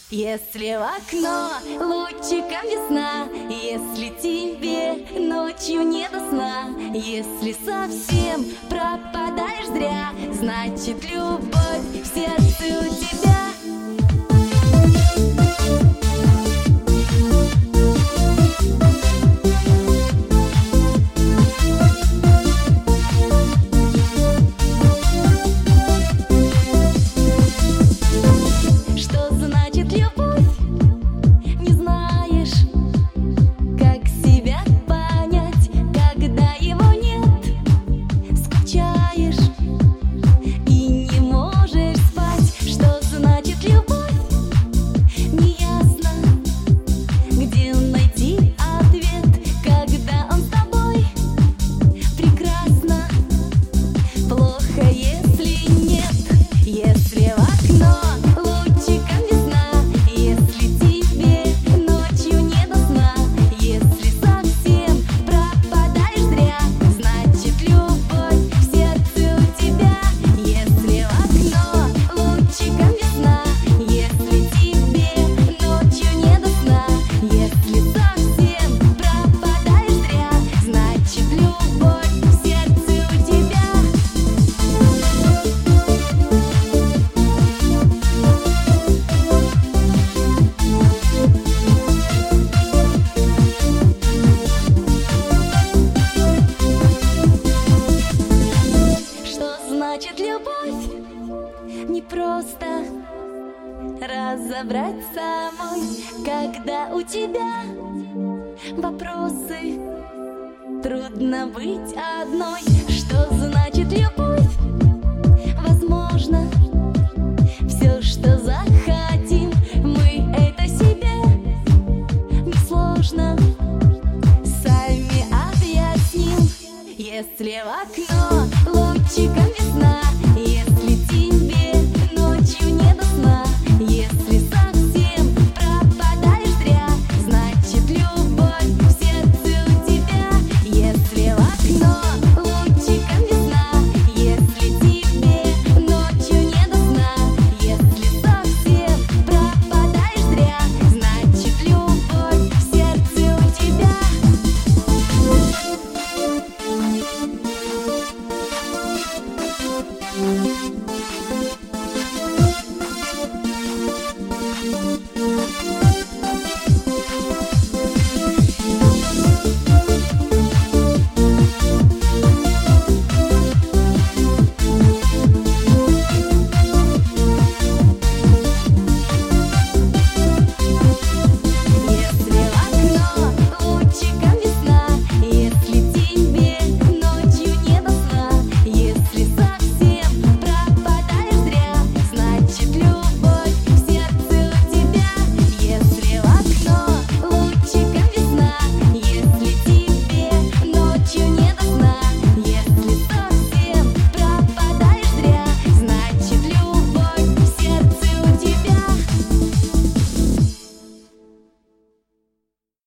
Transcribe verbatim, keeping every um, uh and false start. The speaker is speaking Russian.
Если в окно лучиком весна, если тебе ночью не до сна, если совсем пропадаешь зря, значит любовь в сердце у тебя. Значит, любовь не просто разобрать самой, когда у тебя вопросы, трудно быть одной. Что значит любовь? Возможно, все, что захотим, мы это себе несложно сами объясним. Если в окне